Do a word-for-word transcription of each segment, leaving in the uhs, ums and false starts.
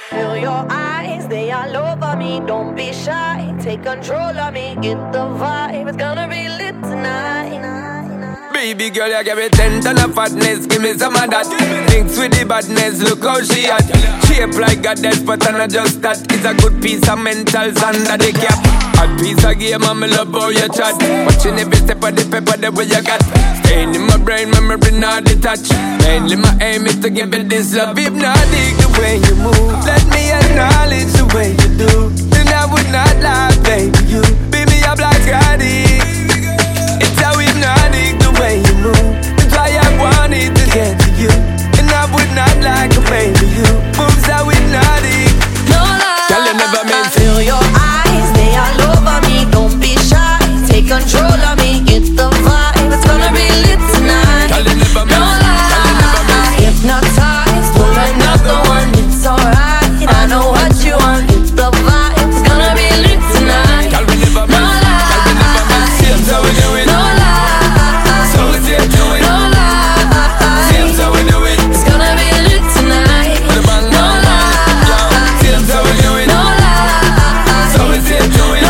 Feel your eyes, they all over me. Don't be shy, take control of me. Get the vibe, it's gonna be lit tonight. Baby girl, you give me ten ton of fatness, give me some of that. Thinks with the badness, look how she at. Shape like a death, but I'm not just that. It's a good piece of mentals under the cap. A piece of game, I'm love how you chat. Watching every step of the pepper, the way you got. Staying in my brain, memory not detached. Mainly my aim is to give it this love. If not, dig the way you move. Let me acknowledge the way you do. Then I would not lie, baby, you. Baby, I'm like addict. It's how hypnotic the way you move. That's why I wanted to get to you. And I would not like a baby you. Moves how hypnotic. No lie. Girl, you never meant to. Feel your eyes, they all over me. Don't be shy, take control of me. Get the vibe, it's gonna be lit tonight. Girl, you never meant. No lie. Girl, you never meant. Hypnotized, pull another one. It's alright. I know what you want. Get the vibe, it's gonna be lit tonight. Girl, we never meant. No lie. Girl, we never meant. Seems how we do it. No lie. So we say do it. No lie. Seems how we do it. It's gonna be lit tonight. With a bang, No bang, bang. Yo, lie. seems how we do it. No lie. So we say do it. No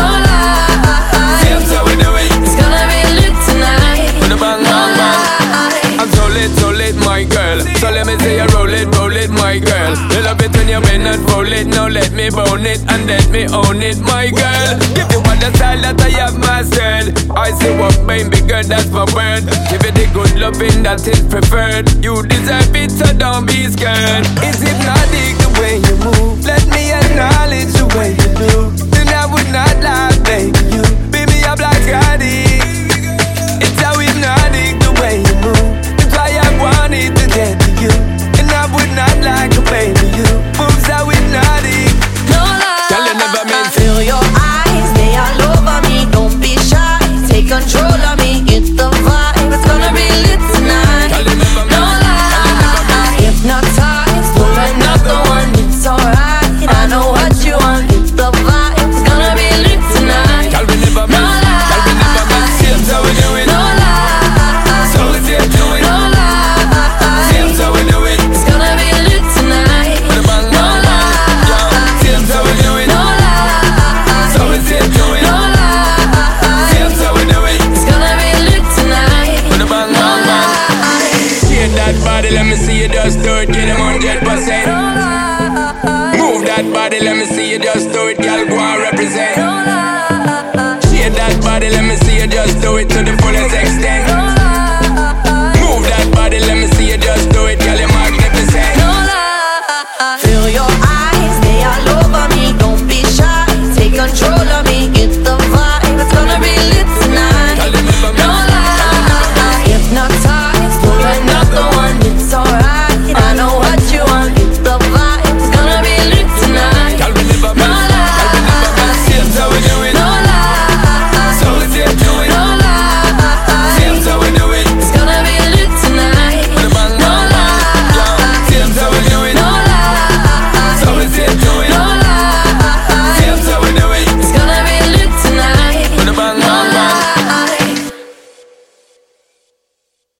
lie. Seems how we do it. It's gonna be lit tonight. With a bang, No bang, bang. lie. I'm so lit, so lit, my girl. So let me say you roll it, roll it, my girl. You love it when you bend and roll it. Now let me bone it and let me own it, my girl. Give you all the style that I have mastered. I say what baby girl, that's my word. Give you the good loving that is preferred. You deserve it, so don't be scared. It's hypnotic the way you move. Let me acknowledge the way you do. Then I would not lie, baby, you. Baby, I'm like addict. It's how hypnotic the way you move. That's why I wanted to get to you. And I would not like a baby you. Moves how hypnotic. No lie. Girl, you never meant to. Feel your eyes, they all over me. Don't be shy, take control of me. Get the vibe, it's gonna be lit tonight. Girl, you never meant. No lie. Hypnotized, pull another one. It's alright. I know what you want. Get the vibe, it's gonna be lit tonight. Girl, we never No meant. Girl, we never meant. Seems how we do it. No lie. So we say do it. No lie. Seems how we do it. It's gonna be lit tonight. With a bang, No bang, bang. Yo, lie. seems how we do it. No lie. So we say do it. No lie. Seems how we do it. It's gonna be lit tonight. With a bang, No bang, bang. lie. Shake that body, let me see you just do it. Get them one hundred percent. No lie. Move that body, let me see you just do it. Girl, go and represent. No lie. Shake that body, let me see you just do it to the fullest extent. No